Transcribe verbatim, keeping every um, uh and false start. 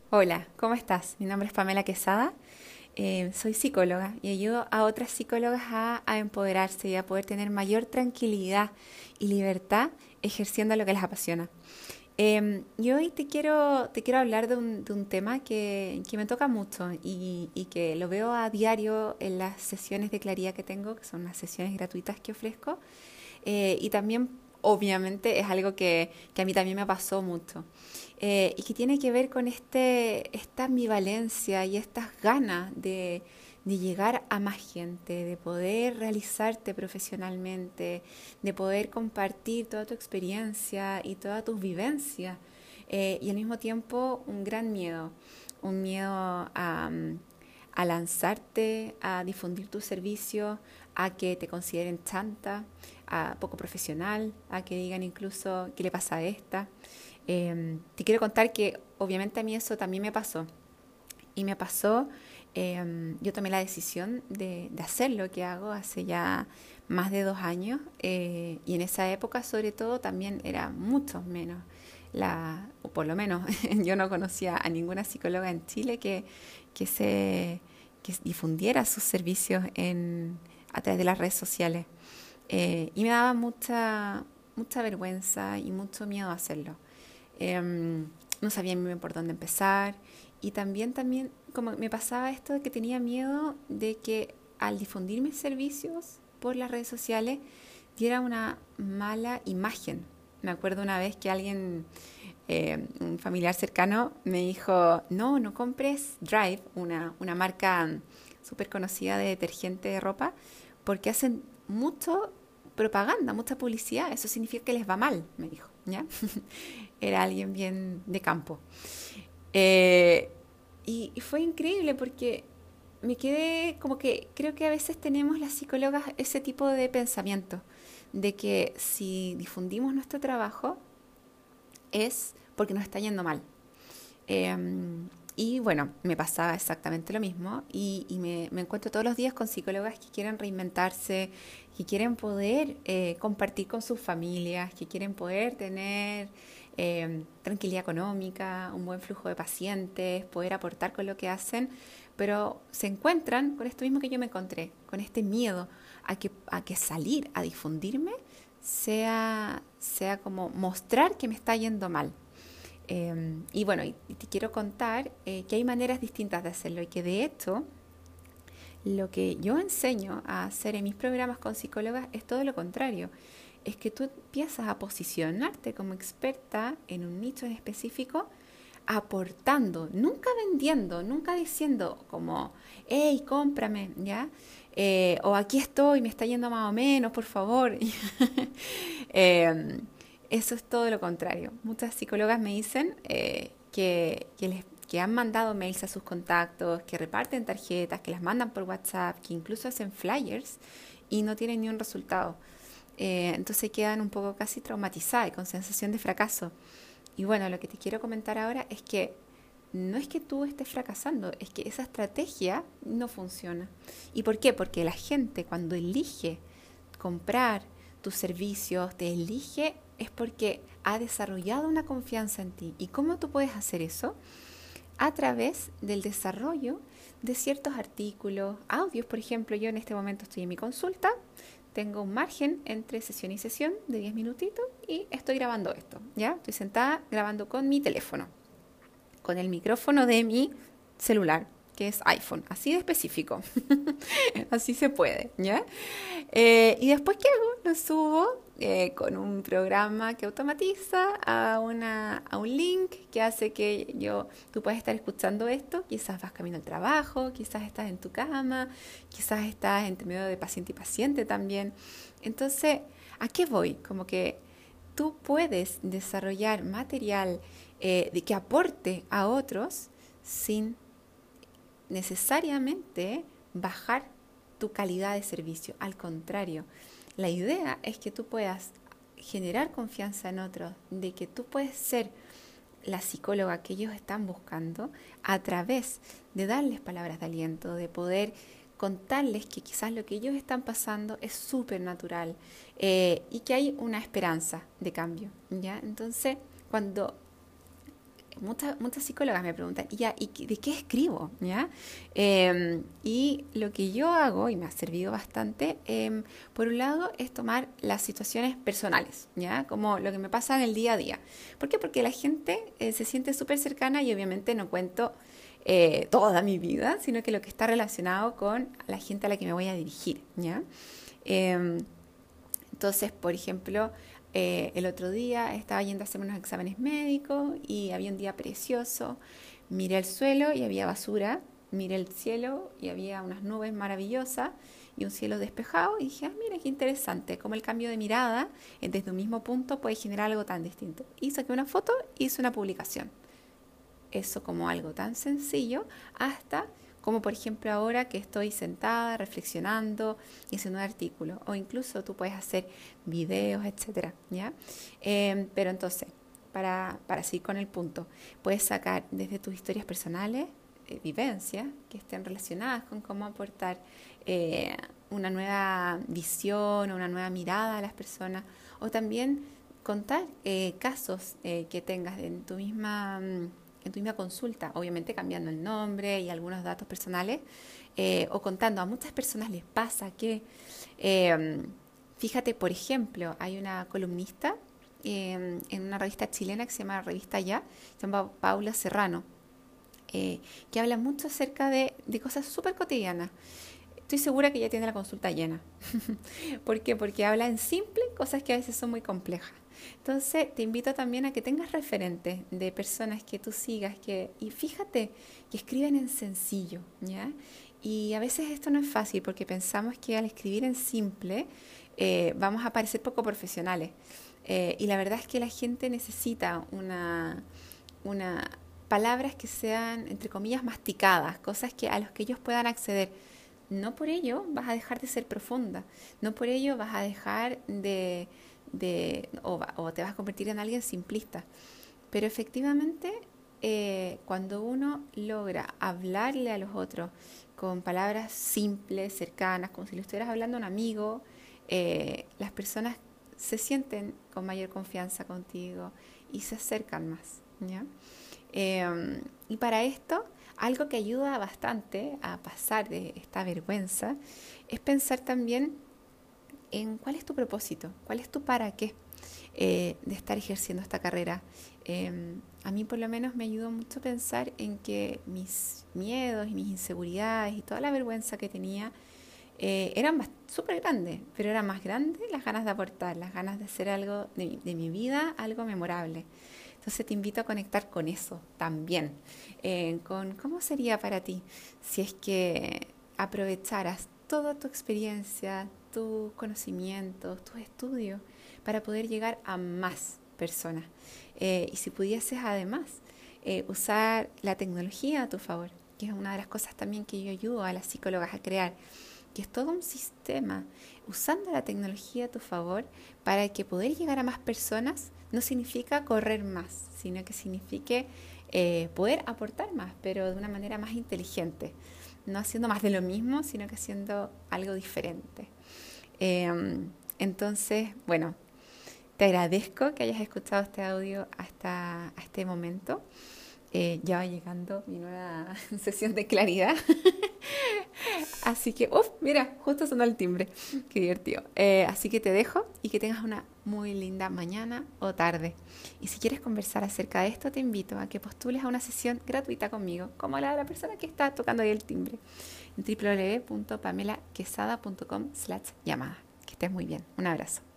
Hola, ¿cómo estás? Mi nombre es Pamela Quesada, eh, soy psicóloga y ayudo a otras psicólogas a, a empoderarse y a poder tener mayor tranquilidad y libertad ejerciendo lo que les apasiona. Eh, y hoy te quiero, te quiero hablar de un, de un tema que, que me toca mucho y, y que lo veo a diario en las sesiones de claridad que tengo, que son las sesiones gratuitas que ofrezco. Eh, y también, obviamente, es algo que, que a mí también me pasó mucho. Eh, y que tiene que ver con este, esta ambivalencia y estas ganas de, de llegar a más gente, de poder realizarte profesionalmente, de poder compartir toda tu experiencia y todas tus vivencias. Eh, y al mismo tiempo un gran miedo, un miedo a, a lanzarte, a difundir tu servicio, a que te consideren chanta, a poco profesional, a que digan incluso qué le pasa a esta. Eh, te quiero contar que obviamente a mí eso también me pasó. Y me pasó, eh, yo tomé la decisión de, de hacer lo que hago hace ya más de dos años. Eh, y en esa época sobre todo también era mucho menos. La, o por lo menos yo no conocía a ninguna psicóloga en Chile que, que, se, que difundiera sus servicios en, a través de las redes sociales. Eh, y me daba mucha, mucha vergüenza y mucho miedo a hacerlo. Eh, no sabía muy bien por dónde empezar y también, también como me pasaba esto de que tenía miedo de que al difundir mis servicios por las redes sociales diera una mala imagen. Me acuerdo una vez que alguien, eh, un familiar cercano, me dijo, no, no compres Drive, una, una marca súper conocida de detergente de ropa, porque hacen mucho propaganda, mucha publicidad, eso significa que les va mal, me dijo, ¿ya? Era alguien bien de campo. Eh, y, y fue increíble porque me quedé como que creo que a veces tenemos las psicólogas ese tipo de pensamiento, de que si difundimos nuestro trabajo es porque nos está yendo mal. Eh, y bueno, me pasaba exactamente lo mismo y, y me, me, encuentro todos los días con psicólogas que quieren reinventarse, que quieren poder eh, compartir con sus familias, que quieren poder tener eh, tranquilidad económica, un buen flujo de pacientes, poder aportar con lo que hacen, pero se encuentran con esto mismo que yo me encontré, con este miedo a que, a que salir a difundirme sea, sea como mostrar que me está yendo mal. Eh, y bueno, y, y te quiero contar eh, que hay maneras distintas de hacerlo y que de hecho lo que yo enseño a hacer en mis programas con psicólogas es todo lo contrario. Es que tú empiezas a posicionarte como experta en un nicho en específico, aportando, nunca vendiendo, nunca diciendo como, hey, cómprame, ¿ya? Eh, o aquí estoy, me está yendo más o menos, por favor. eh, Eso es todo lo contrario. Muchas psicólogas me dicen eh, que, que, les, que han mandado mails a sus contactos, que reparten tarjetas, que las mandan por WhatsApp, que incluso hacen flyers y no tienen ni un resultado. Eh, entonces quedan un poco casi traumatizadas y con sensación de fracaso. Y bueno, lo que te quiero comentar ahora es que no es que tú estés fracasando, es que esa estrategia no funciona. ¿Y por qué? Porque la gente cuando elige comprar tus servicios, te elige, es porque ha desarrollado una confianza en ti. ¿Y cómo tú puedes hacer eso? A través del desarrollo de ciertos artículos, audios, por ejemplo, yo en este momento estoy en mi consulta, tengo un margen entre sesión y sesión de diez minutitos y estoy grabando esto, ¿ya? Estoy sentada grabando con mi teléfono, con el micrófono de mi celular, que es iPhone, así de específico. Así se puede, ¿ya? Eh, y después, ¿qué hago? Lo subo eh, con un programa que automatiza a, una, a un link que hace que yo, tú puedas estar escuchando esto. Quizás vas camino al trabajo, quizás estás en tu cama, quizás estás entre medio de paciente y paciente también. Entonces, ¿a qué voy? Como que tú puedes desarrollar material eh, de que aporte a otros sin necesariamente bajar tu calidad de servicio. Al contrario, la idea es que tú puedas generar confianza en otros, de que tú puedes ser la psicóloga que ellos están buscando a través de darles palabras de aliento, de poder contarles que quizás lo que ellos están pasando es súper natural eh, y que hay una esperanza de cambio, ¿ya? Entonces, cuando muchas, muchas psicólogas me preguntan, ¿y, ya, ¿y de qué escribo? ¿Ya? Eh, y lo que yo hago, y me ha servido bastante, eh, por un lado es tomar las situaciones personales, ¿ya? Como lo que me pasa en el día a día. ¿Por qué? Porque la gente eh, se siente súper cercana y obviamente no cuento eh, toda mi vida, sino que lo que está relacionado con la gente a la que me voy a dirigir, ¿ya? Eh, entonces, por ejemplo, eh, el otro día estaba yendo a hacer unos exámenes médicos y había un día precioso. Miré el suelo y había basura. Miré el cielo y había unas nubes maravillosas y un cielo despejado. Y dije, ah, mira qué interesante, cómo el cambio de mirada desde un mismo punto puede generar algo tan distinto. Y saqué una foto y hice una publicación. Eso como algo tan sencillo hasta como por ejemplo ahora que estoy sentada reflexionando y haciendo un artículo, o incluso tú puedes hacer videos, etcétera, ¿ya? Eh, pero entonces, para, para seguir con el punto, puedes sacar desde tus historias personales eh, vivencias que estén relacionadas con cómo aportar eh, una nueva visión o una nueva mirada a las personas, o también contar eh, casos eh, que tengas en tu misma en tu misma consulta, obviamente cambiando el nombre y algunos datos personales, eh, o contando. A muchas personas les pasa que, eh, fíjate, por ejemplo, hay una columnista eh, en una revista chilena que se llama Revista Ya, se llama Paula Serrano, eh, que habla mucho acerca de, de cosas súper cotidianas. Estoy segura que ya tiene la consulta llena. ¿Por qué? Porque habla en simple cosas que a veces son muy complejas. Entonces, te invito también a que tengas referentes de personas que tú sigas, que, y fíjate, que escriben en sencillo, ¿ya? Y a veces esto no es fácil porque pensamos que al escribir en simple eh, vamos a parecer poco profesionales. Eh, y la verdad es que la gente necesita una, una palabras que sean, entre comillas, masticadas, cosas que a las que ellos puedan acceder. No por ello vas a dejar de ser profunda, no por ello vas a dejar de, de o, o te vas a convertir en alguien simplista. Pero efectivamente, eh, cuando uno logra hablarle a los otros con palabras simples, cercanas, como si le estuvieras hablando a un amigo, eh, las personas se sienten con mayor confianza contigo y se acercan más, ¿ya? Eh, y para esto, algo que ayuda bastante a pasar de esta vergüenza es pensar también en cuál es tu propósito, cuál es tu para qué eh, de estar ejerciendo esta carrera. Eh, a mí por lo menos me ayudó mucho pensar en que mis miedos y mis inseguridades y toda la vergüenza que tenía eh, eran súper grandes, pero eran más grandes las ganas de aportar, las ganas de hacer algo de mi, de mi vida, algo memorable. Entonces te invito a conectar con eso también, eh, con cómo sería para ti si es que aprovecharas toda tu experiencia, tus conocimientos, tus estudios para poder llegar a más personas. Eh, y si pudieses además eh, usar la tecnología a tu favor, que es una de las cosas también que yo ayudo a las psicólogas a crear, que es todo un sistema, usando la tecnología a tu favor para que poder llegar a más personas no significa correr más, sino que signifique eh, poder aportar más, pero de una manera más inteligente, no haciendo más de lo mismo, sino que haciendo algo diferente. Eh, entonces, bueno, te agradezco que hayas escuchado este audio hasta, hasta este momento. Eh, ya va llegando mi nueva sesión de claridad. Así que, uff, mira, justo sonó el timbre. Qué divertido. Eh, así que te dejo y que tengas una muy linda mañana o tarde. Y si quieres conversar acerca de esto, te invito a que postules a una sesión gratuita conmigo, como la de la persona que está tocando ahí el timbre, en w w w punto pamela quesada punto com slash llamada. Que estés muy bien. Un abrazo.